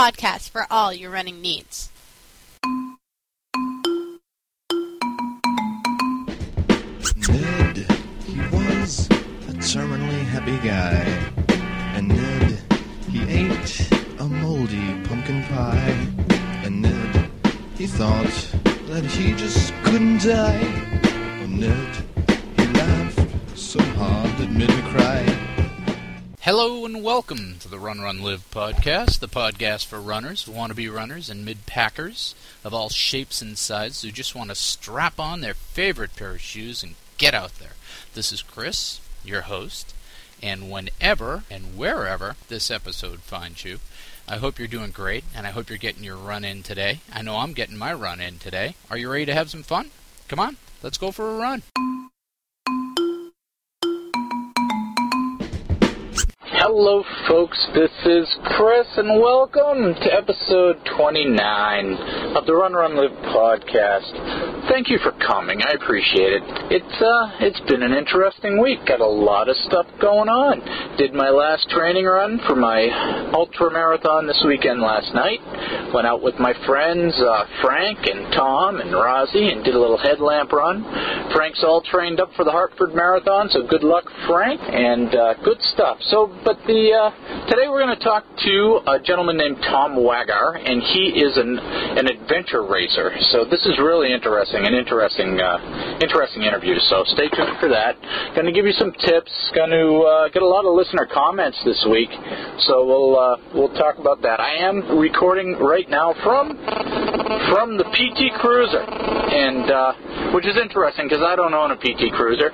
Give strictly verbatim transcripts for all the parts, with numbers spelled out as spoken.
podcast for all your running needs. Ned, he was a terminally happy guy. And Ned, he ate a moldy pumpkin pie. And Ned, he thought that he just couldn't die. And Ned, he laughed so hard it made me cry. Hello and welcome to the Run, Run, Live podcast, the podcast for runners, wannabe runners, and mid-packers of all shapes and sizes who just want to strap on their favorite pair of shoes and get out there. This is Chris, your host, and whenever and wherever this episode finds you, I hope you're doing great, and I hope you're getting your run in today. I know I'm getting my run in today. Are you ready to have some fun? Come on, let's go for a run. Hello folks, this is Chris and welcome to episode twenty-nine of the Run Run Live podcast. Thank you for coming, I appreciate it. It's uh, it's been an interesting week, got a lot of stuff going on. Did my last training run for my ultra marathon this weekend last night. Went out with my friends uh, Frank and Tom and Rozzy and did a little headlamp run. Frank's all trained up for the Hartford Marathon, so good luck Frank, and uh, good stuff. So, but the uh, today we're going to talk to a gentleman named Tom Wagar, and he is an an adventure racer. So this is really interesting, an interesting uh, interesting interview. So stay tuned for that. Going to give you some tips. Going to uh, get a lot of listener comments this week. So we'll uh, we'll talk about that. I am recording right now from from the P T Cruiser, and uh, which is interesting because I don't own a P T Cruiser.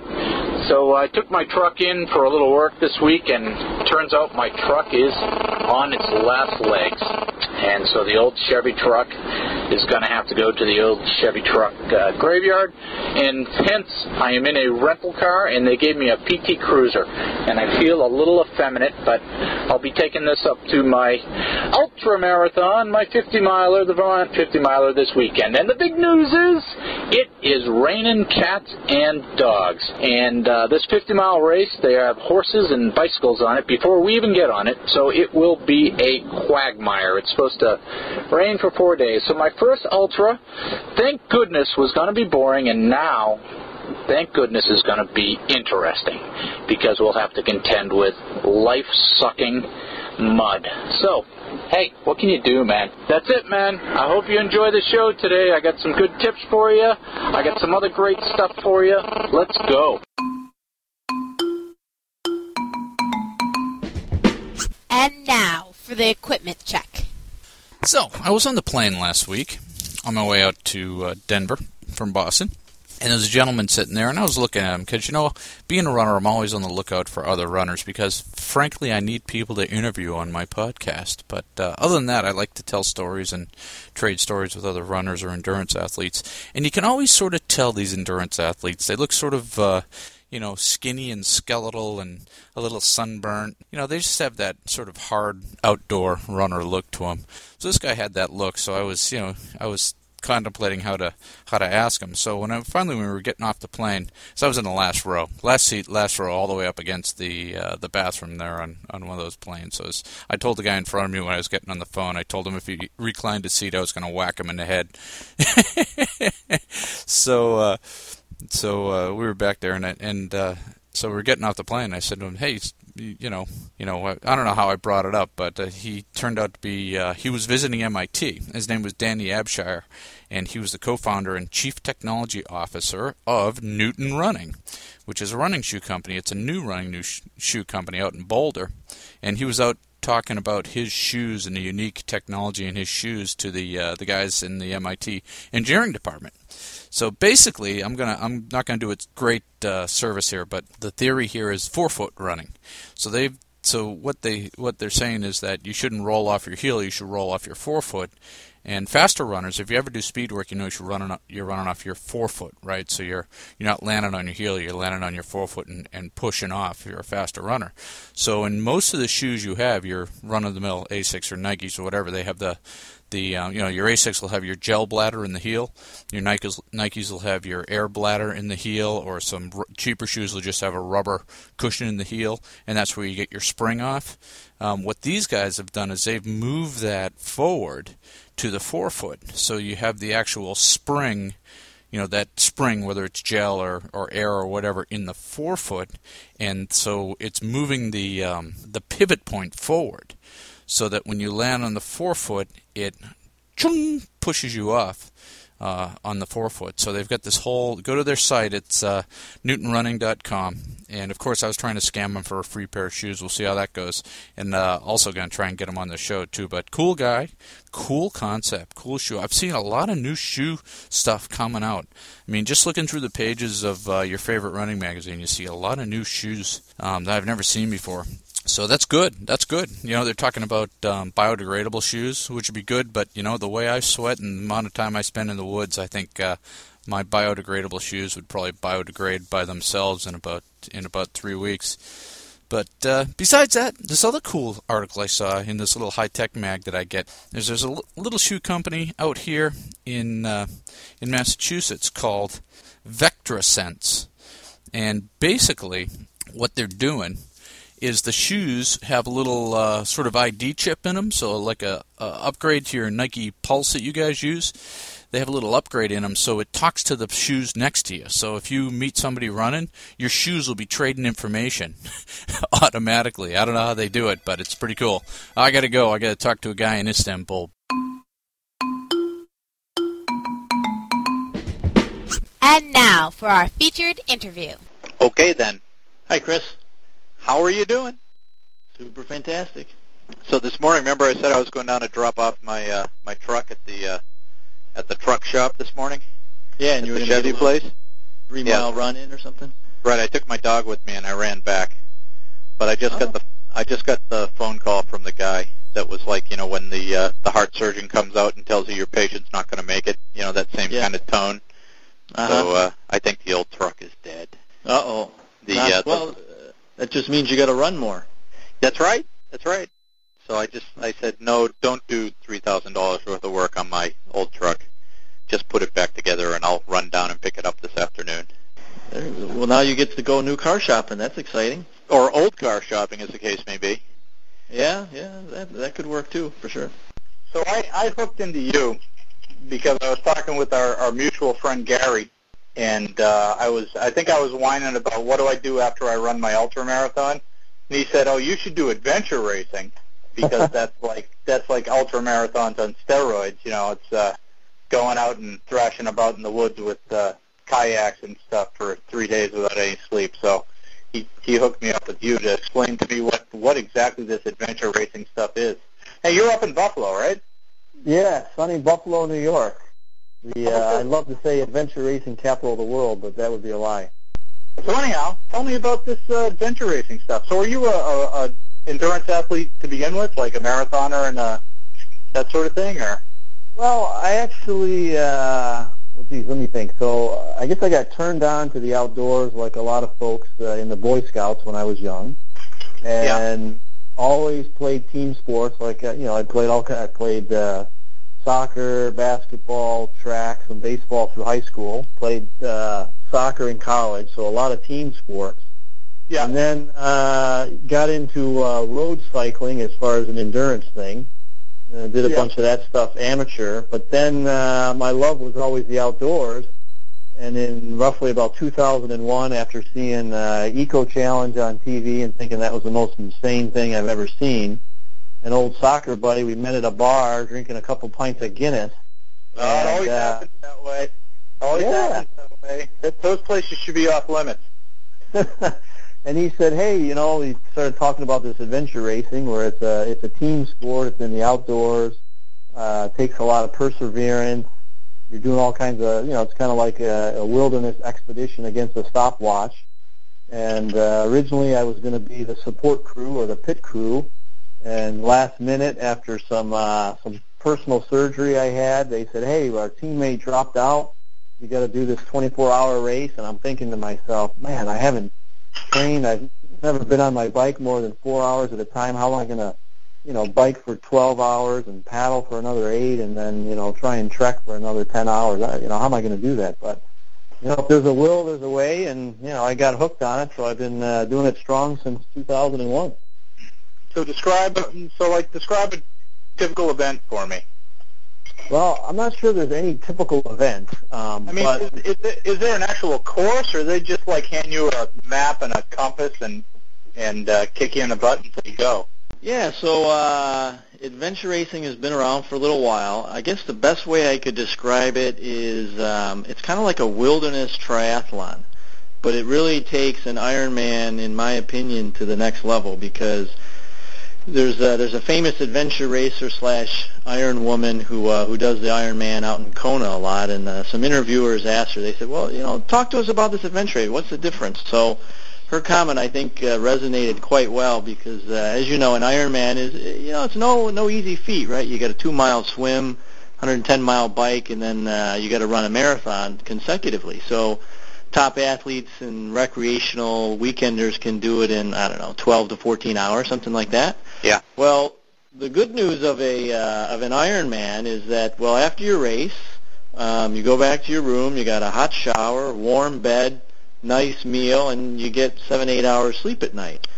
So I took my truck in for a little work this week, and turns out my truck is on its last legs. And so the old Chevy truck is going to have to go to the old Chevy truck uh, graveyard. And hence, I am in a rental car, and they gave me a P T Cruiser. And I feel a little effeminate, but I'll be taking this up to my ultra marathon, my fifty miler, the Vermont fifty miler this weekend. And the big news is, it is raining cats and dogs. And uh, this fifty mile race, they have horses and bicycles on it before we even get on it. So it will be a quagmire. It's supposed to rain for four days. So my first ultra, thank goodness, was going to be boring, and now, thank goodness, is going to be interesting because we'll have to contend with life-sucking mud. So, hey, what can you do, man? That's it, man. I hope you enjoy the show today. I got some good tips for you. I got some other great stuff for you. Let's go. And now for the equipment check. So, I was on the plane last week on my way out to uh, Denver from Boston. And there's a gentleman sitting there, and I was looking at him because, you know, being a runner, I'm always on the lookout for other runners because, frankly, I need people to interview on my podcast. But uh, other than that, I like to tell stories and trade stories with other runners or endurance athletes. And you can always sort of tell these endurance athletes. They look sort of, uh, you know, skinny and skeletal and a little sunburnt. You know, they just have that sort of hard outdoor runner look to them. So this guy had that look, so I was, you know, I was contemplating how to how to ask him. So when I finally when we were getting off the plane, so I was in the last row, last seat, last row, all the way up against the uh, the bathroom there on, on one of those planes. So I, was, I told the guy in front of me when I was getting on the phone, I told him if he reclined his seat, I was going to whack him in the head. so uh, so uh, we were back there, and I, and uh, so we were getting off the plane. I said to him, "Hey, you know, you know, I don't know how I brought it up, but uh, he turned out to be, uh, he was visiting M I T. His name was Danny Abshire, and he was the co-founder and chief technology officer of Newton Running, which is a running shoe company. It's a new running new sh- shoe company out in Boulder, and he was out talking about his shoes and the unique technology in his shoes to the uh, the guys in the M I T engineering department. So basically, I'm gonna I'm not gonna do a great uh, service here, but the theory here is forefoot running. So they so what they what they're saying is that you shouldn't roll off your heel, you should roll off your forefoot. And faster runners, if you ever do speed work, you know you're running you're running off your forefoot, right? So you're you're not landing on your heel, you're landing on your forefoot and, and pushing off. You're a faster runner. So in most of the shoes you have, your run-of-the-mill Asics or Nikes or whatever, they have the The uh, you know your Asics will have your gel bladder in the heel. Your Nikes Nikes will have your air bladder in the heel, or some r- cheaper shoes will just have a rubber cushion in the heel, and that's where you get your spring off. Um, what these guys have done is they've moved that forward to the forefoot, so you have the actual spring, you know, that spring, whether it's gel or, or air or whatever, in the forefoot, and so it's moving the um, the pivot point forward, so that when you land on the forefoot, it chung, pushes you off uh, on the forefoot. So they've got this whole, go to their site, it's uh, newton running dot com, and of course I was trying to scam them for a free pair of shoes. We'll see how that goes, and uh, also going to try and get them on the show too. But cool guy, cool concept, cool shoe. I've seen a lot of new shoe stuff coming out. I mean, just looking through the pages of uh, your favorite running magazine, you see a lot of new shoes um, that I've never seen before. So that's good. That's good. You know, they're talking about um, biodegradable shoes, which would be good. But, you know, the way I sweat and the amount of time I spend in the woods, I think uh, my biodegradable shoes would probably biodegrade by themselves in about in about three weeks. But uh, besides that, this other cool article I saw in this little high-tech mag that I get is there's a l- little shoe company out here in uh, in Massachusetts called VectraSense. And basically what they're doing is the shoes have a little uh, sort of I D chip in them, so like a, a upgrade to your Nike Pulse that you guys use. They have a little upgrade in them, so it talks to the shoes next to you. So if you meet somebody running, your shoes will be trading information automatically. I don't know how they do it, but it's pretty cool. I got to go. I got to talk to a guy in Istanbul. And now for our featured interview. Okay, then. Hi, Chris. How are you doing? Super fantastic. So this morning, remember I said I was going down to drop off my uh, my truck at the uh, at the truck shop this morning? Yeah, and at you were the going Chevy to get place? three Yeah. mile run in or something? Right, I took my dog with me and I ran back. But I just Oh. got the I just got the phone call from the guy that was like, you know, when the uh, the heart surgeon comes out and tells you your patient's not going to make it, you know, that same Yeah. kind of tone. Uh-huh. So uh, I think the old truck is dead. Uh-oh. The, Not- uh, the- well, uh, that just means you got to run more. That's right. That's right. So I just I said, no, don't do three thousand dollars worth of work on my old truck. Just put it back together, and I'll run down and pick it up this afternoon. There- Well, now you get to go new car shopping. That's exciting. Or old car shopping, as the case may be. Yeah, yeah, that that could work too, for sure. So I, I hooked into you because I was talking with our, our mutual friend Gary, and uh, I was I think I was whining about what do I do after I run my ultra marathon, and he said, oh, you should do adventure racing because that's like that's like ultra marathons on steroids. You know, it's uh, going out and thrashing about in the woods with uh, kayaks and stuff for three days without any sleep. So he he hooked me up with you to explain to me what what exactly this adventure racing stuff is. Hey, you're up in Buffalo, right? Yeah, sunny Buffalo, New York. The uh, I'd love to say adventure racing capital of the world, but that would be a lie. So anyhow, tell me about this uh, adventure racing stuff. So are you a, a, a endurance athlete to begin with, like a marathoner and uh, that sort of thing, or? Well, I actually, uh, well, geez, let me think. So uh, I guess I got turned on to the outdoors like a lot of folks uh, in the Boy Scouts when I was young, and Yeah. always played team sports. Like uh, you know, I played all kind. I played uh, soccer, basketball, track, some baseball through high school. Played uh, soccer in college, so a lot of team sports. Yeah. And then uh, got into uh, road cycling as far as an endurance thing. Uh, did a Yeah. bunch of that stuff amateur. But then uh, my love was always the outdoors. And in roughly about two thousand one, after seeing uh, Eco Challenge on T V and thinking that was the most insane thing I've ever seen, an old soccer buddy, we met at a bar drinking a couple pints of Guinness. Uh, it And, always uh, happens that way. Always Yeah. happens that way. That, those places should be off limits. And he said, hey, you know, he started talking about this adventure racing where it's a, it's a team sport, it's in the outdoors, uh, it takes a lot of perseverance, you're doing all kinds of, you know, it's kind of like a, a wilderness expedition against a stopwatch. And uh, originally I was going to be the support crew or the pit crew, and last minute after some uh, some personal surgery I had, they said, hey, our teammate dropped out, you got to do this twenty-four hour race. And I'm thinking to myself, man, I haven't trained. I've never been on my bike more than four hours at a time. How am I going to you know, bike for twelve hours and paddle for another eight, and then, you know, try and trek for another ten hours. I, you know, how am I going to do that? But, you know, if there's a will, there's a way, and, you know, I got hooked on it, so I've been uh, doing it strong since two thousand one. So describe, so like, describe a typical event for me. Well, I'm not sure there's any typical event. Um, I mean, but, is, is, there, is there an actual course, or they just like hand you a map and a compass and and uh, kick you in the butt until you go? Yeah, so uh, adventure racing has been around for a little while. I guess the best way I could describe it is um, it's kind of like a wilderness triathlon, but it really takes an Ironman, in my opinion, to the next level, because there's a, there's a famous adventure racer slash Iron woman who uh, who does the Ironman out in Kona a lot, and uh, some interviewers asked her, they said, well, you know, talk to us about this adventure race. What's the difference? So her comment, I think, uh, resonated quite well because, uh, as you know, an Ironman is, you know, it's no no easy feat, right? You got a two-mile swim, one hundred ten mile bike, and then uh, you got to run a marathon consecutively. So top athletes and recreational weekenders can do it in, I don't know, twelve to fourteen hours, something like that. Yeah. Well, the good news of a uh, of an Ironman is that, well, after your race, um, you go back to your room, you got a hot shower, warm bed, nice meal, and you get seven, eight hours sleep at night.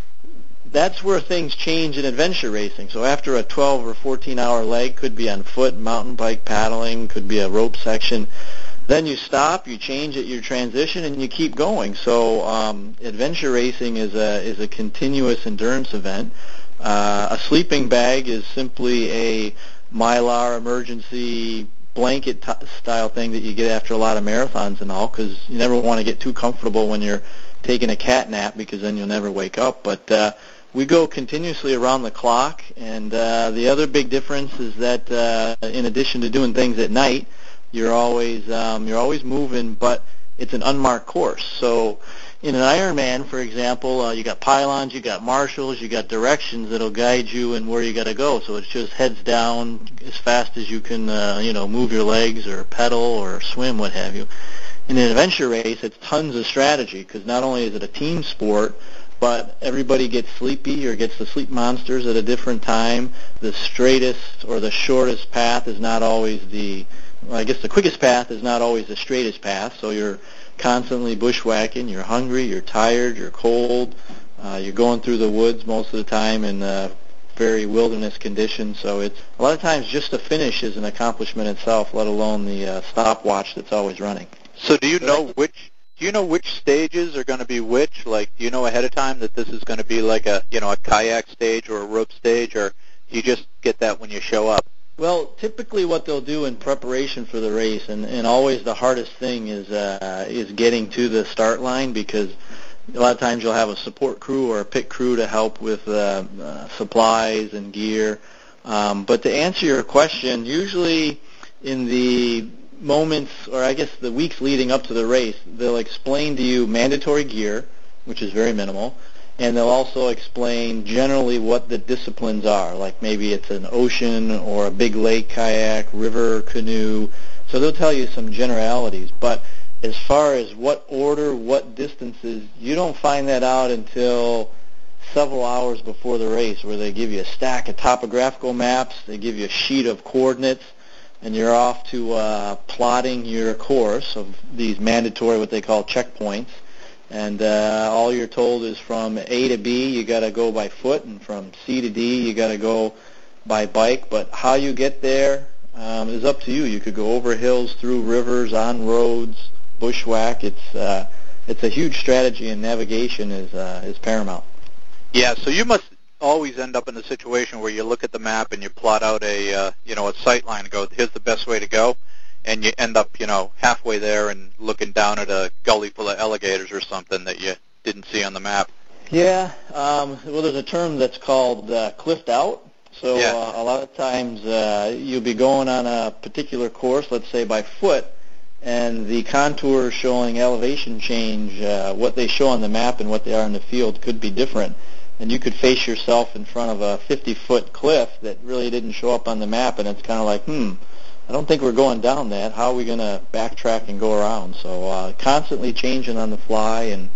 That's where things change in adventure racing. So after a twelve or fourteen hour leg, could be on foot, mountain bike, paddling, could be a rope section, then you stop, you change at your transition, and you keep going. So um, adventure racing is a is a continuous endurance event. Uh, a sleeping bag is simply a Mylar emergency blanket t- style thing that you get after a lot of marathons and all, because you never want to get too comfortable when you're taking a cat nap, because then you'll never wake up. But uh, we go continuously around the clock, and uh, the other big difference is that uh, in addition to doing things at night, you're always um, you're always moving, but it's an unmarked course. So in an Ironman, for example, uh, you got pylons, you got marshals, you got directions that'll guide you and where you got to go. So it's just heads down as fast as you can, uh, you know, move your legs or pedal or swim, what have you. In an adventure race, it's tons of strategy, because not only is it a team sport, but everybody gets sleepy or gets the sleep monsters at a different time. The straightest or the shortest path is not always the, well, I guess the quickest path is not always the straightest path. So you're constantly bushwhacking, you're hungry, you're tired, you're cold, uh, you're going through the woods most of the time in uh, very wilderness conditions. So it's a lot of times just the finish is an accomplishment itself, let alone the uh, stopwatch that's always running. So do you know which do you know which stages are going to be which? Like, do you know ahead of time that this is going to be like a, you know, a kayak stage or a rope stage, or do you just get that when you show up? Well, typically what they'll do in preparation for the race, and, and always the hardest thing is uh, is getting to the start line, because a lot of times you'll have a support crew or a pit crew to help with uh, uh, supplies and gear. Um, but to answer your question, usually in the moments, or I guess the weeks leading up to the race, they'll explain to you mandatory gear, which is very minimal, and they'll also explain generally what the disciplines are, like maybe it's an ocean or a big lake kayak, river canoe. So they'll tell you some generalities. But as far as what order, what distances, you don't find that out until several hours before the race, where they give you a stack of topographical maps, they give you a sheet of coordinates, and you're off to uh, plotting your course of these mandatory, what they call checkpoints. And uh, all you're told is from A to B, you got to go by foot, and from C to D, you got to go by bike. But how you get there um, is up to you. You could go over hills, through rivers, on roads, bushwhack. It's uh, it's a huge strategy, and navigation is uh, is paramount. Yeah, so you must always end up in a situation where you look at the map and you plot out a uh, you know a sight line and go, here's the best way to go. And you end up, you know, halfway there and looking down at a gully full of alligators or something that you didn't see on the map. Yeah, um, well, there's a term that's called uh, cliffed out. So Yeah. uh, a lot of times uh, you'll be going on a particular course, let's say by foot, and the contours showing elevation change, uh, what they show on the map and what they are in the field could be different. And you could face yourself in front of a fifty-foot cliff that really didn't show up on the map, and it's kind of like, hmm, I don't think we're going down that. How are we going to backtrack and go around? So uh, constantly changing on the fly, and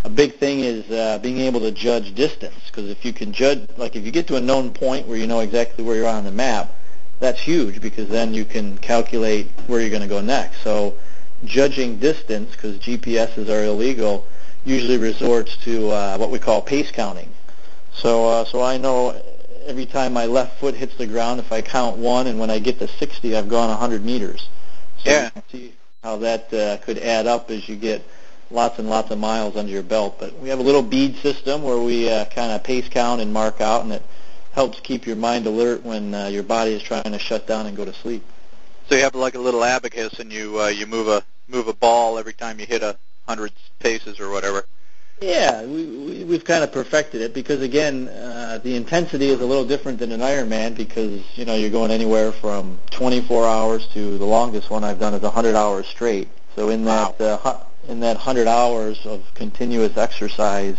a big thing is uh, being able to judge distance, because if you can judge, like if you get to a known point where you know exactly where you're on the map, that's huge, because then you can calculate where you're going to go next. So judging distance, because G P Ses are illegal, usually resorts to uh, what we call pace counting. So uh, so I know every time my left foot hits the ground, if I count one, and when I get to sixty, I've gone one hundred meters. So yeah. You can see how that uh, could add up as you get lots and lots of miles under your belt. But we have a little bead system where we uh, kind of pace count and mark out, and it helps keep your mind alert when uh, your body is trying to shut down and go to sleep. So you have like a little abacus, and you uh, you move a move a ball every time you hit a hundred paces or whatever. Yeah, we, we, we've kind of perfected it, because, again, uh, the intensity is a little different than an Ironman, because, you know, you're going anywhere from twenty-four hours to the longest one I've done is one hundred hours straight. So in that wow. uh, in that one hundred hours of continuous exercise,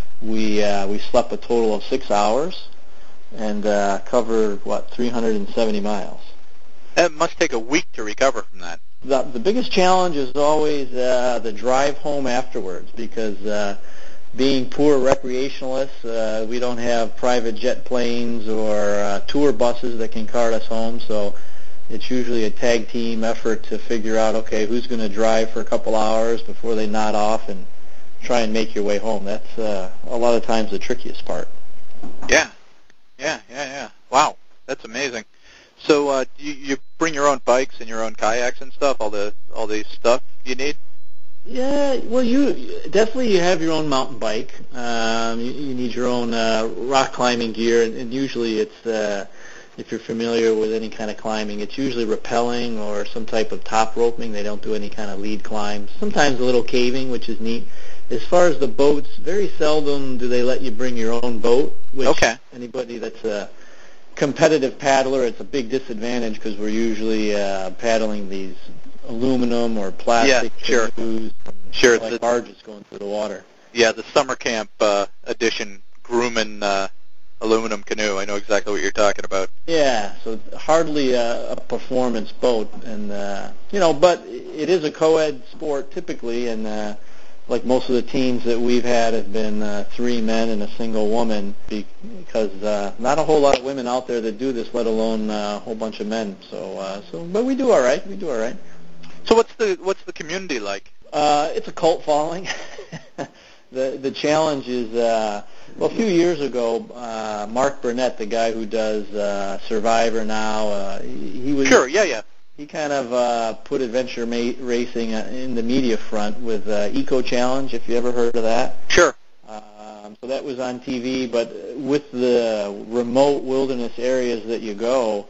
we uh, we slept a total of six hours and uh, covered, what, three hundred seventy miles. It must take a week to recover from that. The, the biggest challenge is always uh, the drive home afterwards, because uh, being poor recreationalists, uh, we don't have private jet planes or uh, tour buses that can cart us home, so it's usually a tag team effort to figure out, okay, who's going to drive for a couple hours before they nod off and try and make your way home. That's uh, a lot of times the trickiest part. Yeah, yeah, yeah, yeah. Wow, that's amazing. So uh, you, you bring your own bikes and your own kayaks and stuff, all the all the stuff you need? Yeah, well, you definitely you have your own mountain bike. Um, you, you need your own uh, rock climbing gear, and, and usually it's, uh, if you're familiar with any kind of climbing, it's usually rappelling or some type of top roping. They don't do any kind of lead climbs. Sometimes a little caving, which is neat. As far as the boats, very seldom do they let you bring your own boat, which okay. Anybody that's a competitive paddler, it's a big disadvantage, because we're usually uh, paddling these aluminum or plastic yeah, sure. canoes, sure, like the, barges going through the water. Yeah, the summer camp uh, edition Grumman uh, aluminum canoe. I know exactly what you're talking about. Yeah, so hardly a, a performance boat, and uh, you know, but it is a co-ed sport typically, and uh, like most of the teams that we've had have been uh, three men and a single woman, because uh, not a whole lot of women out there that do this, let alone uh, a whole bunch of men. So, uh, so, but we do all right. We do all right. So, what's the what's the community like? Uh, it's a cult following. the the challenge is, uh, well, a few years ago, uh, Mark Burnett, the guy who does uh, Survivor now, uh, he, he was sure, yeah, yeah. He kind of uh, put adventure ma- racing in the media front with uh, Eco Challenge, if you ever heard of that. Sure. Um, so that was on T V, but with the remote wilderness areas that you go,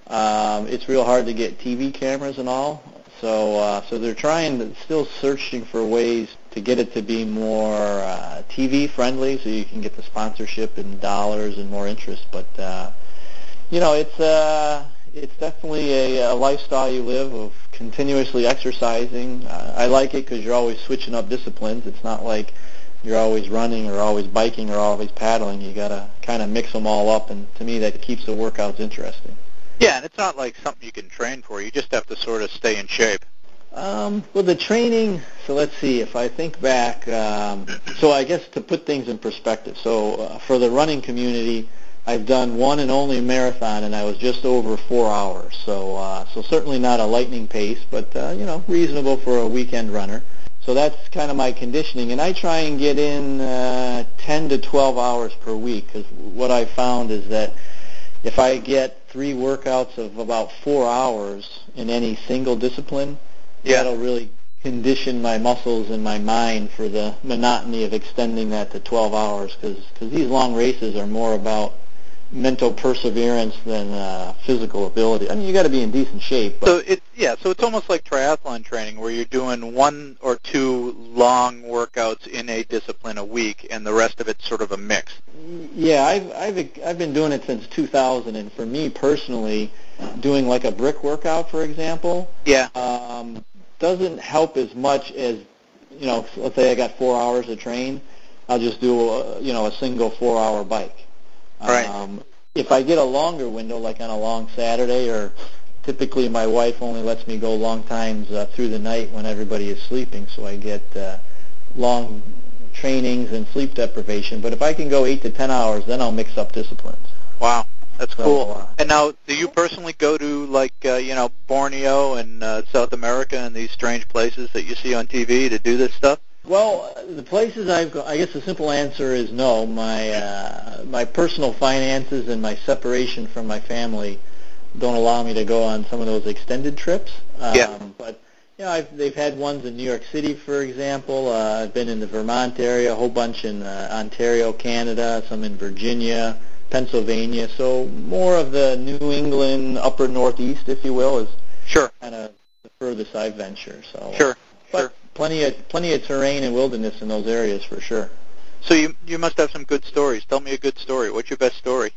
um, it's real hard to get T V cameras and all. So, uh, so they're trying, to, still searching for ways to get it to be more uh, T V friendly, so you can get the sponsorship and dollars and more interest. But uh, you know, it's. Uh, It's definitely a, a lifestyle you live of continuously exercising. Uh, I like it because you're always switching up disciplines. It's not like you're always running or always biking or always paddling. You got to kind of mix them all up, and to me that keeps the workouts interesting. Yeah, and it's not like something you can train for. You just have to sort of stay in shape. Um, well, the training, so let's see, if I think back, um, so I guess to put things in perspective, so uh, for the running community, I've done one and only marathon, and I was just over four hours. So, uh, so certainly not a lightning pace, but uh, you know, reasonable for a weekend runner. So that's kind of my conditioning, and I try and get in uh, ten to twelve hours per week. Because what I found is that if I get three workouts of about four hours in any single discipline, yeah. that'll really condition my muscles and my mind for the monotony of extending that to twelve hours. Because these long races are more about mental perseverance than uh, physical ability. I mean, you got to be in decent shape. But so it, yeah, so it's almost like triathlon training, where you're doing one or two long workouts in a discipline a week, and the rest of it's sort of a mix. Yeah, I've I've I've been doing it since two thousand, and for me personally, doing like a brick workout, for example, yeah, um, doesn't help as much as, you know, let's say I got four hours to train, I'll just do a, you know, a single four-hour bike. Right. Um, if I get a longer window, like on a long Saturday, or typically my wife only lets me go long times uh, through the night when everybody is sleeping, so I get uh, long trainings and sleep deprivation. But if I can go eight to ten hours, then I'll mix up disciplines. Wow, that's So, cool. uh, And now, do you personally go to, like, uh, you know, Borneo and uh, South America and these strange places that you see on T V to do this stuff? Well, the places I've go, I guess the simple answer is no. My uh, my personal finances and my separation from my family don't allow me to go on some of those extended trips. Um, Yeah. But you know, I've, they've had ones in New York City, for example. Uh, I've been in the Vermont area, a whole bunch in uh, Ontario, Canada, some in Virginia, Pennsylvania. So more of the New England, upper Northeast, if you will, is Sure. kind of the furthest I've ventured. So Sure. But Sure. plenty of plenty of terrain and wilderness in those areas for sure. So you you must have some good stories. Tell me a good story. What's your best story?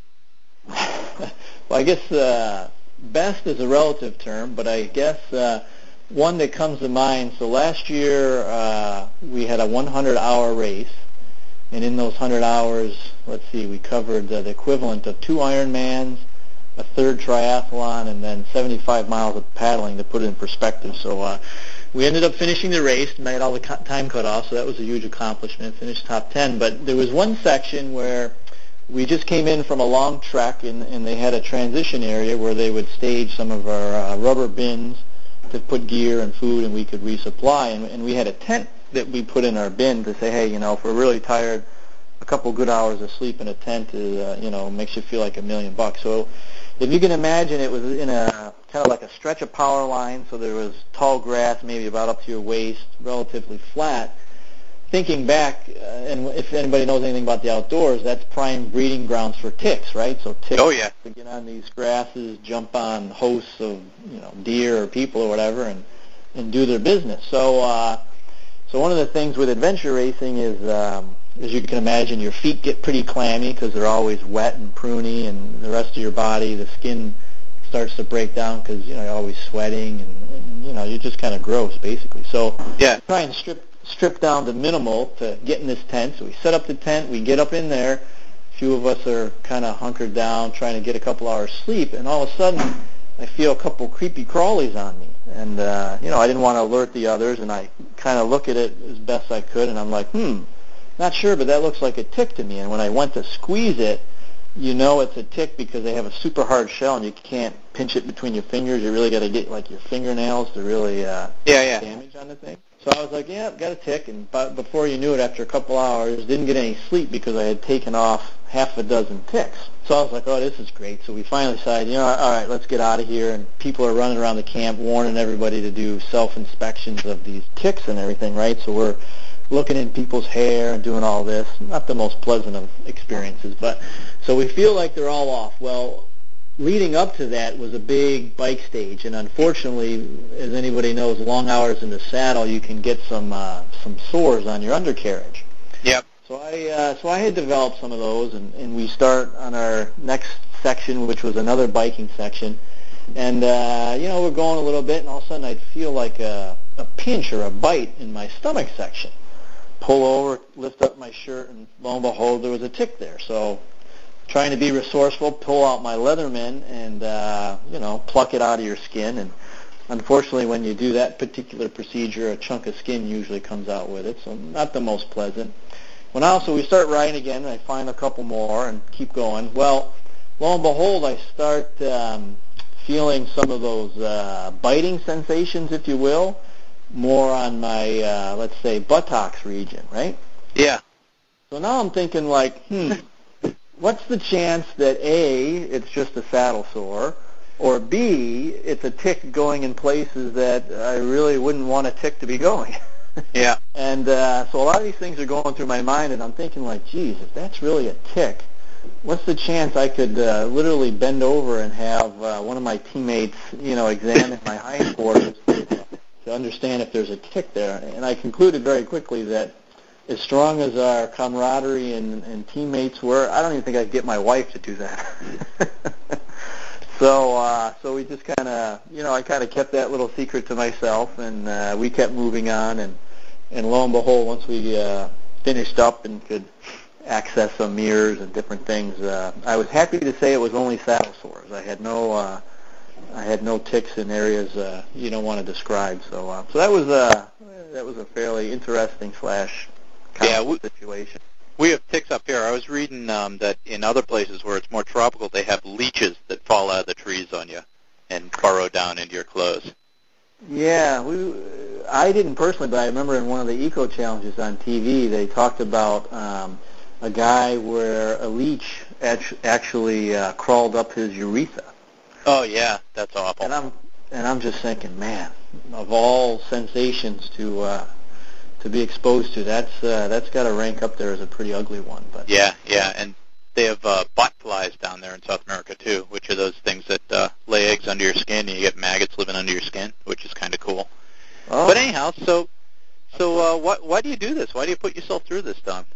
Well, I guess uh, best is a relative term, but I guess uh, one that comes to mind. So last year uh, we had a hundred hour race, and in those one hundred hours, let's see, we covered uh, the equivalent of two Ironmans, a third triathlon, and then seventy-five miles of paddling, to put it in perspective. So uh, we ended up finishing the race, made all the co- time cut off, so that was a huge accomplishment, finished top ten. But there was one section where we just came in from a long trek, and, and they had a transition area where they would stage some of our uh, rubber bins to put gear and food, and we could resupply. And, and we had a tent that we put in our bin to say, hey, you know, if we're really tired, a couple good hours of sleep in a tent is, uh, you know, makes you feel like a million bucks. So if you can imagine, it was in a kind of like a stretch of power line, so there was tall grass, maybe about up to your waist, relatively flat. Thinking back, uh, and if anybody knows anything about the outdoors, that's prime breeding grounds for ticks, right? So ticks Oh, yeah. to get on these grasses, jump on hosts of, you know, deer or people or whatever, and and do their business. So, uh, so one of the things with adventure racing is, um, as you can imagine, your feet get pretty clammy because they're always wet and pruny, and the rest of your body, the skin starts to break down because, you know, you're always sweating, and, and you know, you're just kind of gross, basically. So Yeah. try and strip strip down to minimal to get in this tent. So we set up the tent, we get up in there, a few of us are kind of hunkered down trying to get a couple hours sleep, and all of a sudden I feel a couple creepy crawlies on me. And, uh, you know, I didn't want to alert the others, and I kind of look at it as best I could, and I'm like, hmm, not sure, but that looks like a tick to me. And when I went to squeeze it, you know it's a tick because they have a super hard shell, and you can't pinch it between your fingers. You really got to get, like, your fingernails to really uh, Yeah, yeah. damage on the thing. So I was like, yeah, got a tick, and but before you knew it, after a couple hours, didn't get any sleep because I had taken off half a dozen ticks. So I was like, oh, this is great. So we finally decided, you know, all right, let's get out of here. And people are running around the camp warning everybody to do self-inspections of these ticks and everything, right? So we're looking in people's hair and doing all this. Not the most pleasant of experiences, but so we feel like they're all off. Well, leading up to that was a big bike stage, and unfortunately, as anybody knows, long hours in the saddle, you can get some uh, some sores on your undercarriage. Yep. So I uh, so I had developed some of those, and, and we start on our next section, which was another biking section, and uh, you know, we're going a little bit, and all of a sudden I'd feel like a, a pinch or a bite in my stomach section. Pull over, lift up my shirt, and lo and behold, there was a tick there. So trying to be resourceful, pull out my Leatherman and, uh, you know, pluck it out of your skin. And unfortunately, when you do that particular procedure, a chunk of skin usually comes out with it, so not the most pleasant. When also we start riding again, and I find a couple more and keep going. Well, lo and behold, I start um, feeling some of those uh, biting sensations, if you will, more on my, uh, let's say, buttocks region, right? Yeah. So now I'm thinking like, hmm, what's the chance that A, it's just a saddle sore, or B, it's a tick going in places that I really wouldn't want a tick to be going? Yeah. And uh, so a lot of these things are going through my mind, and I'm thinking like, geez, if that's really a tick, what's the chance I could uh, literally bend over and have uh, one of my teammates, you know, examine my hindquarters to understand if there's a tick there? And I concluded very quickly that as strong as our camaraderie and, and teammates were, I don't even think I'd get my wife to do that. so uh, so we just kind of, you know, I kind of kept that little secret to myself, and uh, we kept moving on, and, and lo and behold, once we uh, finished up and could access some mirrors and different things, uh, I was happy to say it was only saddle sores. I had no uh, I had no ticks in areas uh, you don't want to describe. So uh, so that was uh, that was a fairly interesting slash kind Yeah, of we- situation. We have ticks up here. I was reading um, that in other places where it's more tropical, they have leeches that fall out of the trees on you and burrow down into your clothes. Yeah, we. I didn't personally, but I remember in one of the eco challenges on T V, they talked about um, a guy where a leech act- actually uh, crawled up his urethra. Oh yeah, that's awful. And I'm and I'm just thinking, man, of all sensations to uh, to be exposed to, that's uh, that's got to rank up there as a pretty ugly one. But Yeah, yeah, and they have uh, butt flies down there in South America too, which are those things that uh, lay eggs under your skin, and you get maggots living under your skin, which is kind of cool. oh, But anyhow, so so uh, why why do you do this? Why do you put yourself through this, Tom?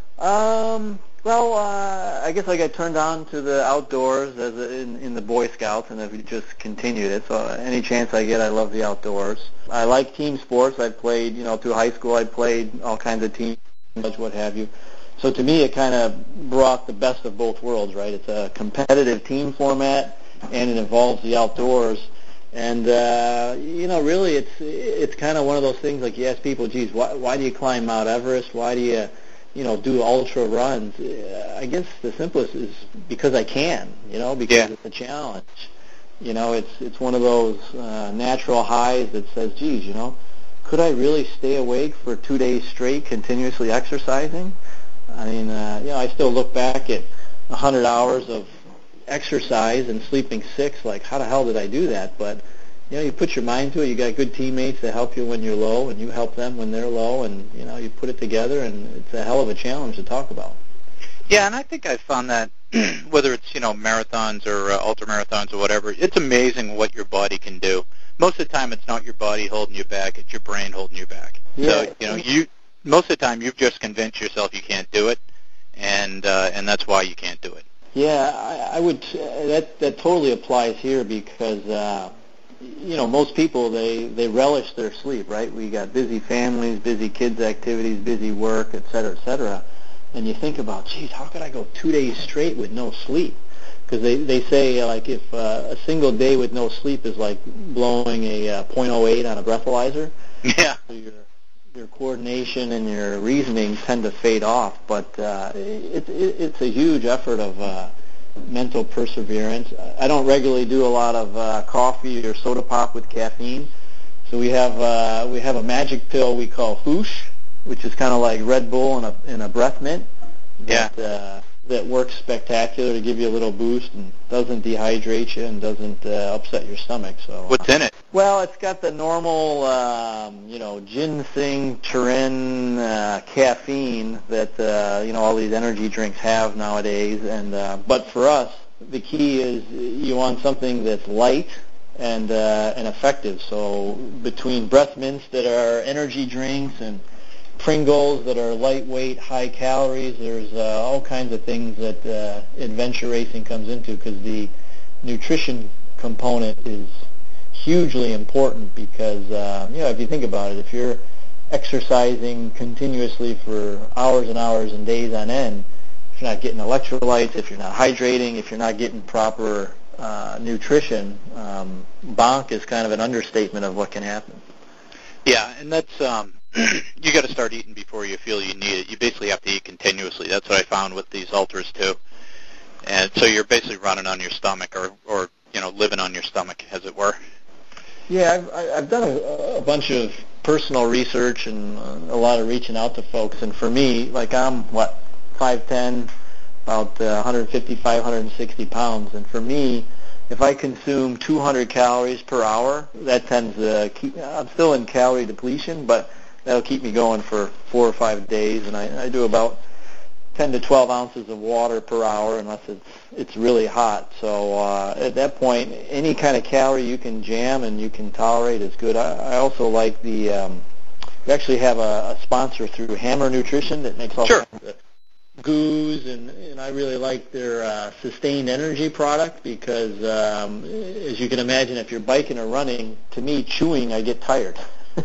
Um, well, uh, I guess I got turned on to the outdoors as a, in, in the Boy Scouts, and I've just continued it. So any chance I get, I love the outdoors. I like team sports. I played, you know, through high school. I played all kinds of teams, what have you. So to me, it kind of brought the best of both worlds, right? It's a competitive team format, and it involves the outdoors. And uh, you know, really, it's it's kind of one of those things. Like you ask people, geez, why why do you climb Mount Everest? Why do you you know, do ultra runs? Uh, I guess the simplest is because I can, you know, because Yeah. it's a challenge. You know, it's it's one of those uh, natural highs that says, geez, you know, could I really stay awake for two days straight continuously exercising? I mean, uh, you know, I still look back at one hundred hours of exercise and sleeping six, like, how the hell did I do that? But you know, you put your mind to it. You got good teammates that help you when you're low, and you help them when they're low, and you know, you put it together, and it's a hell of a challenge to talk about. Yeah, and I think I found that whether it's, you know, marathons or uh, ultra marathons or whatever, it's amazing what your body can do. Most of the time, it's not your body holding you back; it's your brain holding you back. Yeah. So, you know, you most of the time you've just convinced yourself you can't do it, and uh, and that's why you can't do it. Yeah, I, I would. Uh, that that totally applies here because. Uh, You know, most people, they, they relish their sleep, right? We got busy families, busy kids' activities, busy work, et cetera, et cetera. And you think about, geez, how could I go two days straight with no sleep? Because they, they say, uh, like, if uh, a single day with no sleep is like blowing a uh, point oh eight on a breathalyzer. Yeah. So your, your coordination and your reasoning tend to fade off. But uh, it, it, it's a huge effort of... Uh, mental perseverance. I don't regularly do a lot of uh, coffee or soda pop with caffeine, so we have uh, we have a magic pill we call Whoosh, which is kind of like Red Bull and a and a breath mint. That, Yeah. Uh, that works spectacular to give you a little boost and doesn't dehydrate you and doesn't uh, upset your stomach. So What's in it? Well, it's got the normal, um, you know, ginseng, taurine, uh, caffeine that uh, you know, all these energy drinks have nowadays. And uh, but for us, the key is you want something that's light and uh, and effective. So between breath mints that are energy drinks and Pringles that are lightweight, high calories. There's uh, all kinds of things that uh, adventure racing comes into because the nutrition component is hugely important because, uh, you know, if you think about it, if you're exercising continuously for hours and hours and days on end, if you're not getting electrolytes, if you're not hydrating, if you're not getting proper uh, nutrition, um, bonk is kind of an understatement of what can happen. Yeah, and that's... Um you got to start eating before you feel you need it. You basically have to eat continuously. That's what I found with these ultras too. And so you're basically running on your stomach, or, or you know, living on your stomach, as it were. Yeah, I've, I've done a, a bunch of personal research and a lot of reaching out to folks. And for me, like I'm what five ten, about uh, one fifty-five, one sixty pounds, and for me, if I consume two hundred calories per hour, that tends to keep. I'm still in calorie depletion, but that'll keep me going for four or five days, and I, I do about ten to twelve ounces of water per hour, unless it's it's really hot. So uh, at that point, any kind of calorie you can jam and you can tolerate is good. I, I also like the. Um, we actually have a, a sponsor through Hammer Nutrition that makes all Sure. kinds of goos, and, and I really like their uh, sustained energy product because, um, as you can imagine, if you're biking or running, to me, chewing, I get tired.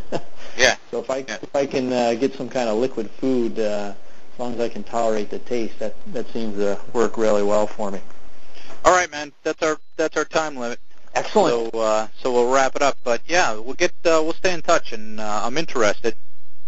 Yeah. So if I Yeah. if I can uh, get some kind of liquid food, uh, as long as I can tolerate the taste, that that seems to work really well for me. All right, man. That's our that's our time limit. Excellent. So uh, so we'll wrap it up. But yeah, we'll get uh, we'll stay in touch, and uh, I'm interested.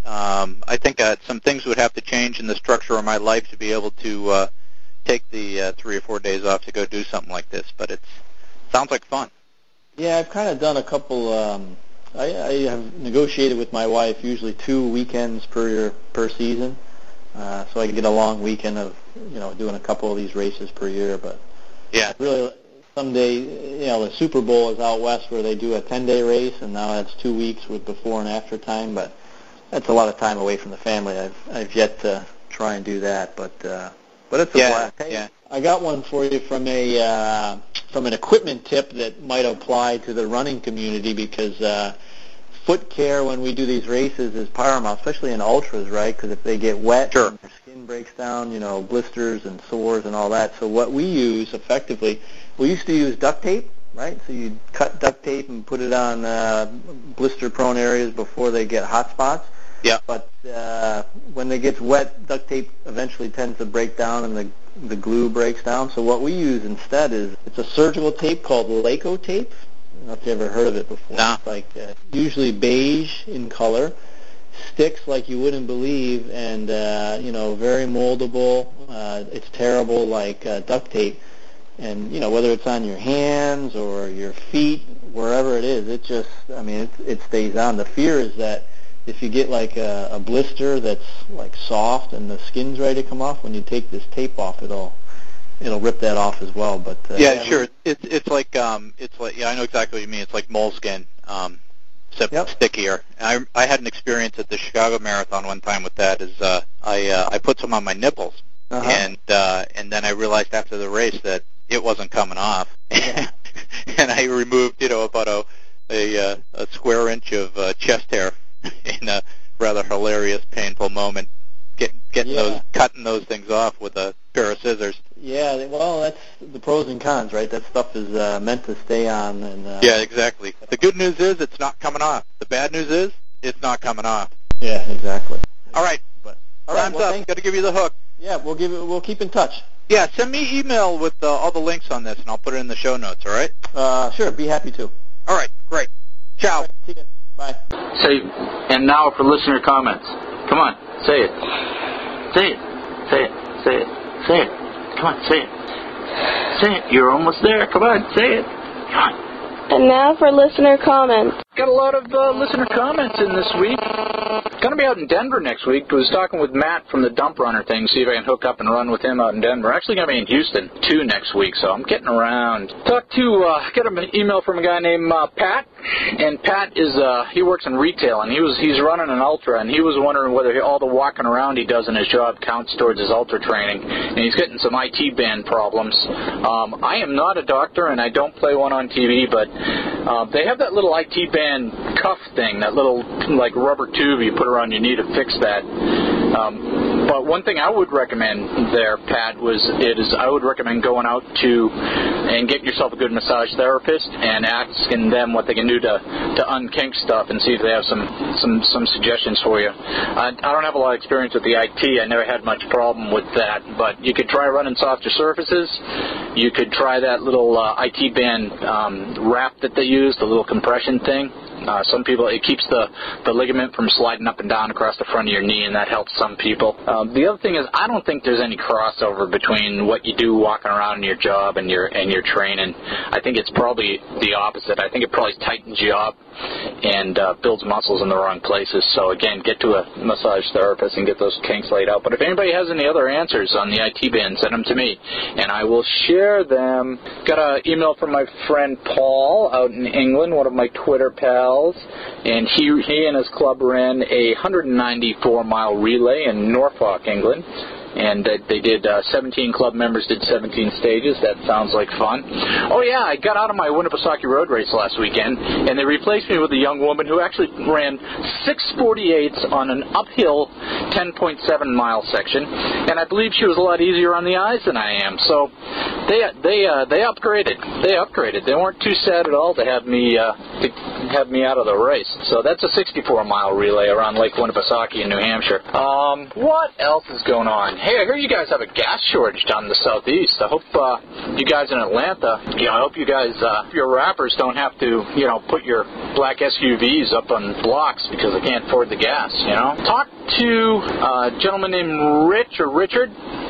Um, I think uh, some things would have to change in the structure of my life to be able to uh, take the uh, three or four days off to go do something like this. But it sounds like fun. Yeah, I've kind of done a couple. Um, I, I have negotiated with my wife usually two weekends per year, per season, uh, so I can get a long weekend of you know doing a couple of these races per year. But yeah, really, someday you know the Super Bowl is out west where they do a ten-day race, and now that's two weeks with before and after time. But that's a lot of time away from the family. I've I've yet to try and do that, but uh, but it's a yeah, blast. Hey, yeah. I got one for you from a uh, from an equipment tip that might apply to the running community because uh, foot care when we do these races is paramount, especially in ultras, right? Because if they get wet, sure. and their skin breaks down, you know, blisters and sores and all that. So what we use effectively, we used to use duct tape, right? So you cut duct tape and put it on uh, blister-prone areas before they get hot spots. Yeah. But uh, when it gets wet, duct tape eventually tends to break down and the the glue breaks down. So what we use instead is it's a surgical tape called Laco tape. I don't know if you ever heard of it before. No. It's like uh, usually beige in color, sticks like you wouldn't believe, and uh, you know very moldable. Uh, it's terrible like uh, duct tape, and you know whether it's on your hands or your feet, wherever it is, it just I mean it, it stays on. The fear is that if you get like a, a blister that's like soft and the skin's ready to come off, when you take this tape off, it'll it'll rip that off as well. But uh, yeah, yeah, sure. It's it's like um, it's like yeah, I know exactly what you mean. It's like moleskin, um, except Yep. stickier. I I had an experience at the Chicago Marathon one time with that. Is uh, I uh, I put some on my nipples, Uh-huh. and uh, and then I realized after the race that it wasn't coming off, and I removed you know about a a, uh, a square inch of uh, chest hair in a rather hilarious, painful moment, get, getting Yeah. those, cutting those things off with a pair of scissors. Yeah, they- well, that's the pros and cons, right? That stuff is uh, meant to stay on. And uh, Yeah, exactly. The good news is it's not coming off. The bad news is it's not coming off. yeah, exactly. All right, But all right, time's well, up. thanks. Got to give you the hook. Yeah, we'll give it. We'll keep in touch. Yeah, send me email with uh, all the links on this, and I'll put it in the show notes. All right. Uh, sure, be happy to. All right. Great. Ciao. All right, see ya. Bye. Say, and now for listener comments. Come on, say it. Say it. Say it. Say it. Say it. Come on, say it. Say it. You're almost there. Come on, say it. Come on. And now for listener comments. Got a lot of uh, listener comments in this week. Going to be out in Denver next week. I was talking with Matt from the Dump Runner thing, see if I can hook up and run with him out in Denver. Actually going to be in Houston, too, next week, so I'm getting around. Talked to, uh, got an email from a guy named uh, Pat, and Pat is, uh, he works in retail, and he was he's running an ultra, and he was wondering whether he, all the walking around he does in his job counts towards his ultra training, and he's getting some I T band problems. Um, I am not a doctor, and I don't play one on T V, but uh, they have that little I T band cuff thing, that little, like, rubber tube you put around your knee to fix that. Um, but one thing I would recommend there, Pat, was it is I would recommend going out to and getting yourself a good massage therapist and asking them what they can do to, to unkink stuff and see if they have some, some, some suggestions for you. I, I don't have a lot of experience with the I T. I never had much problem with that, but you could try running softer surfaces. You could try that little uh, I T band um, wrap that they use, the little compression thing. Uh, some people, it keeps the, the ligament from sliding up and down across the front of your knee, and that helps some people. Um, the other thing is, I don't think there's any crossover between what you do walking around in your job and your and your training. I think it's probably the opposite. I think it probably tightens you up and uh, builds muscles in the wrong places. So again, get to a massage therapist and get those kinks laid out. But if anybody has any other answers on the I T band, send them to me, and I will share them. Got an email from my friend Paul out in England, one of my Twitter pals. And he, he and his club ran a one hundred ninety-four mile relay in Norfolk, England. And uh, they did, uh, seventeen club members did seventeen stages. That sounds like fun. Oh, yeah, I got out of my Winnipesaukee road race last weekend, and they replaced me with a young woman who actually ran six forty-eights on an uphill ten point seven mile section, and I believe she was a lot easier on the eyes than I am. So they they uh, they upgraded. They upgraded. They weren't too sad at all to have me uh, to have me out of the race. So that's a sixty-four mile relay around Lake Winnipesaukee in New Hampshire. Um, what else is going on? hey, I hear you guys have a gas shortage down in the southeast. I hope uh, you guys in Atlanta, you know, I hope you guys, uh, your rappers don't have to, you know, put your black S U Vs up on blocks because they can't afford the gas, you know. Talked to a gentleman named Rich or Richard,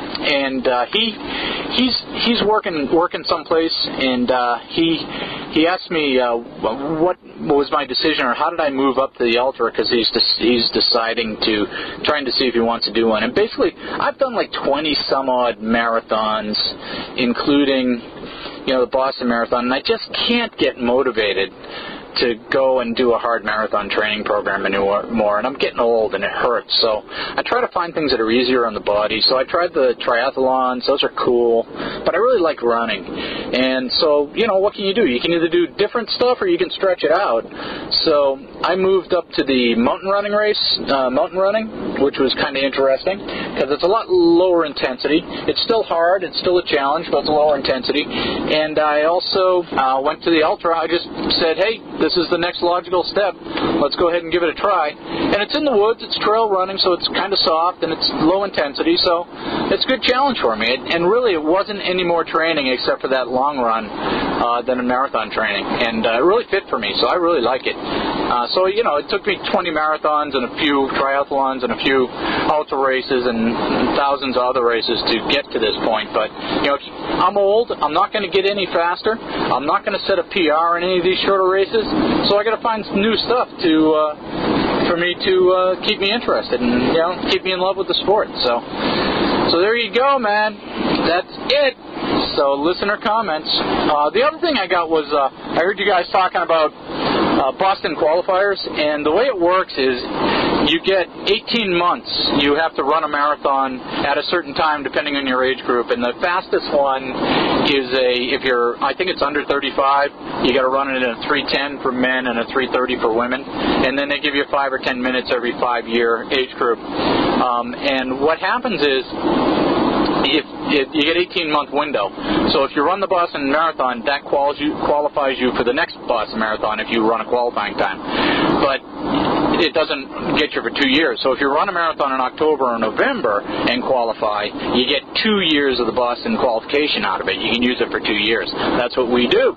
and uh, he he's he's working working someplace, and uh, he he asked me uh, what was my decision, or how did I move up to the ultra, because he's he's deciding to trying to see if he wants to do one. And basically, I've done like twenty some odd marathons, including, you know, the Boston Marathon, and I just can't get motivated to go and do a hard marathon training program anymore, and I'm getting old and it hurts. So I try to find things that are easier on the body. So I tried the triathlons; those are cool, but I really like running. And so, you know, what can you do? You can either do different stuff or you can stretch it out. So I moved up to the mountain running race, uh, mountain running, which was kind of interesting because it's a lot lower intensity. It's still hard, it's still a challenge, but it's a lower intensity. And I also uh, went to the ultra. I just said, hey, this is the next logical step. Let's go ahead and give it a try. And it's in the woods. It's trail running, so it's kind of soft, and it's low intensity, so it's a good challenge for me. And really, it wasn't any more training except for that long run uh, than a marathon training. And uh, it really fit for me, so I really like it. Uh, so, you know, it took me twenty marathons and a few triathlons and a few ultra races and thousands of other races to get to this point. But, you know, I'm old. I'm not going to get any faster. I'm not going to set a P R in any of these shorter races. So I got to find some new stuff to uh, for me to uh, keep me interested and, you know, keep me in love with the sport. So, so there you go, man. That's it. So listener comments. Uh, the other thing I got was uh, I heard you guys talking about uh, Boston qualifiers, and the way it works is you get eighteen months. You have to run a marathon at a certain time depending on your age group, and the fastest one is a, if you're, I think it's under thirty-five, you got to run it in a three ten for men and a three thirty for women, and then they give you five or ten minutes every five-year age group. Um, and what happens is, If, if you get eighteen month window. So if you run the Boston Marathon, that qualifies you, qualifies you for the next Boston Marathon if you run a qualifying time. But it doesn't get you for two years. So if you run a marathon in October or November and qualify, you get two years of the Boston qualification out of it. You can use it for two years. That's what we do.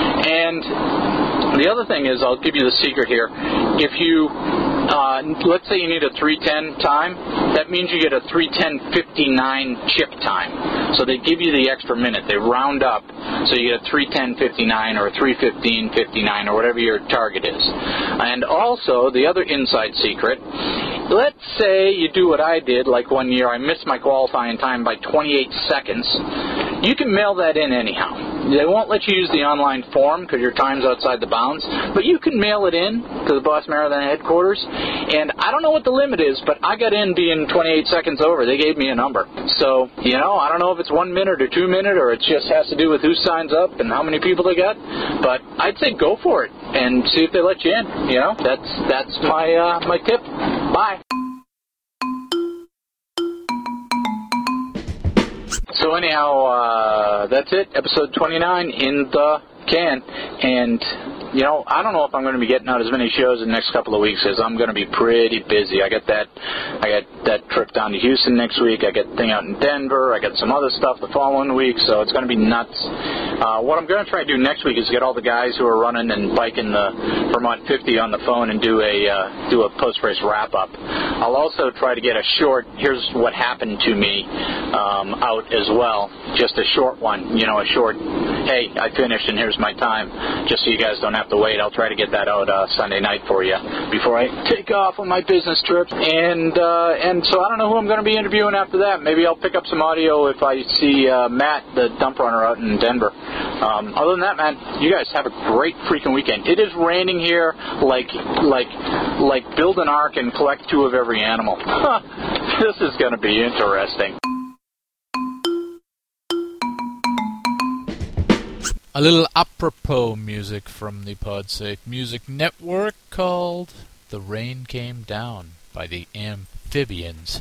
And the other thing is, I'll give you the secret here. If you Uh, let's say you need a three ten time, that means you get a three ten fifty-nine chip time. So they give you the extra minute. They round up, so you get a three ten fifty-nine or a three fifteen fifty-nine or whatever your target is. And also, the other inside secret, let's say you do what I did, like one year I missed my qualifying time by twenty-eight seconds. You can mail that in anyhow. They won't let you use the online form because your time's outside the bounds, but you can mail it in to the Boston Marathon headquarters, and I don't know what the limit is, but I got in being twenty-eight seconds over. They gave me a number. So, you know, I don't know if it's one minute or two minute, or it just has to do with who signs up and how many people they got, but I'd say go for it and see if they let you in. You know, that's that's my uh, my tip. Bye. So anyhow, uh, that's it. Episode twenty-nine in the can. And, you know, I don't know if I'm going to be getting out as many shows in the next couple of weeks, because I'm going to be pretty busy. I got that I got that trip down to Houston next week. I got the thing out in Denver. I got some other stuff the following week, so it's going to be nuts. Uh, what I'm going to try to do next week is get all the guys who are running and biking the Vermont fifty on the phone and do a uh, do a post-race wrap-up. I'll also try to get a short, here's what happened to me, um, out as well. Just a short one, you know, a short, hey, I finished and here's my time, just so you guys don't have to wait. I'll try to get that out uh, Sunday night for you before I take off on my business trip. And uh, and so I don't know who I'm going to be interviewing after that. Maybe I'll pick up some audio if I see uh, Matt, the dump runner, out in Denver. Um, other than that, man, you guys have a great freaking weekend. It is raining here like like like build an ark and collect two of every animal. This is going to be interesting. A little apropos music from the PodSafe Music Network called The Rain Came Down by the Amphibians.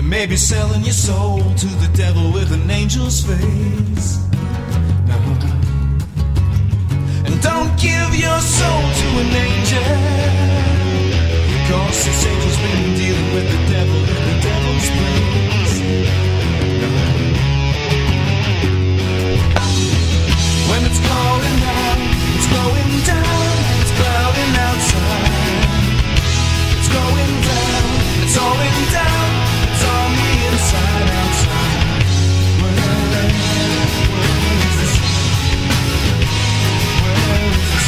Maybe selling your soul to the devil with an angel's face. No. And don't give your soul to an angel, 'cause this angel's been dealing with the devil in the devil's place. No. When it's calling out, it's going down, it's clouding outside. It's going down, it's all in down, it's on the inside, outside. Where, where is this? Where is this?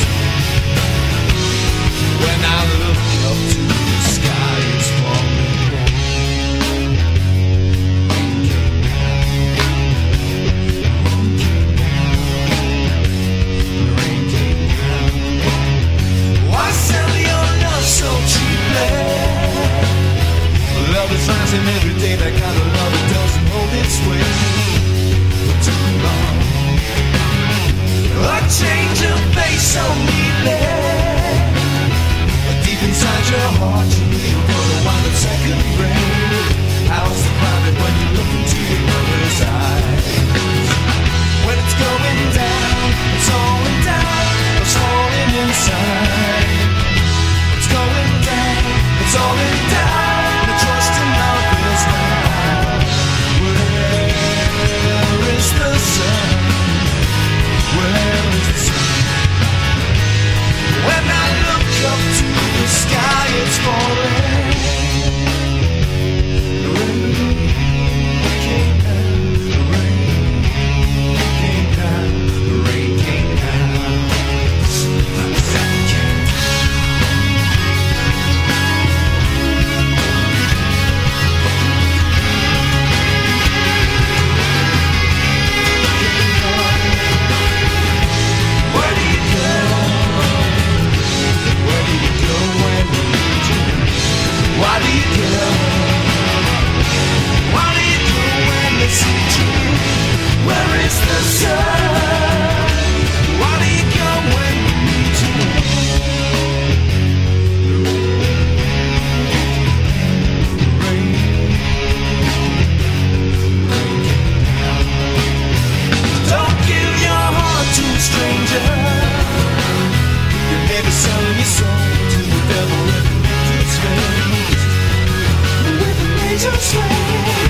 When I look up to the sky, it's falling. Rain came down. Rain came down. Why sell your love so cheaply? Love is rising every day, that kind of love that doesn't hold its weight for too long. A change of face so neatly, but deep inside your heart you need to go to wind up second grade. How's the climate when you look into your mother's eyes? When it's going down, it's falling down, it's falling inside. It's going down, it's falling down. Trust and love is now. Where is the sun? Where is the sun? When I look up to the sky, it's falling. The rain came down. The rain came down. The rain came down. The sun came down. Why do you go? Why do you go when they see you? Where is the sun? Why do you go when you need to? Rain, rain came down. Don't give your heart to a stranger. You may be selling your soul to the devil with an angel's face. With an angel's face.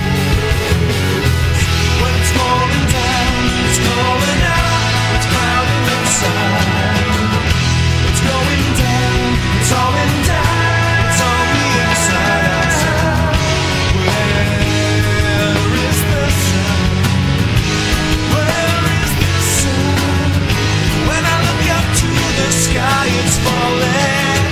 When it's falling down, it's calling out, it's clouding inside. It's going down, it's all in down, it's on the inside, outside. Where is the sun? Where is the sun? When I look up to the sky, it's falling.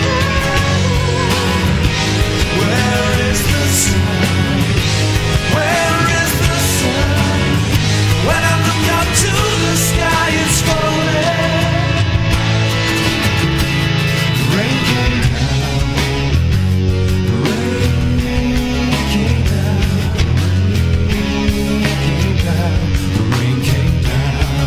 Where is the sun? Where is the sun? When I look up to the sky, it's falling. The rain came down. The rain came down. The rain came down.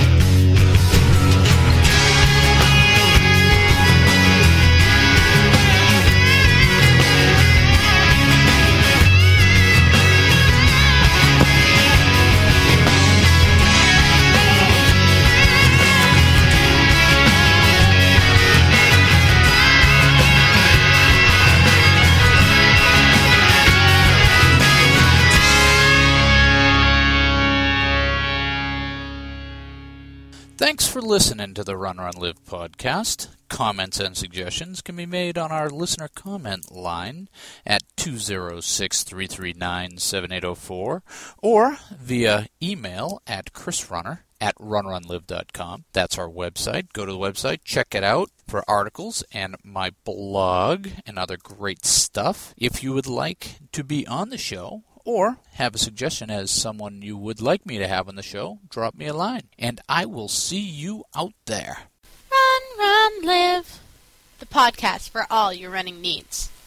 Thanks for listening to the Run, Run, Live podcast. Comments and suggestions can be made on our listener comment line at two oh six, three three nine, seven eight oh four or via email at chrisrunner at run run live dot com. That's our website. Go to the website, check it out for articles and my blog and other great stuff. If you would like to be on the show, or have a suggestion as someone you would like me to have on the show, drop me a line, and I will see you out there. Run, Run, Live. The podcast for all your running needs.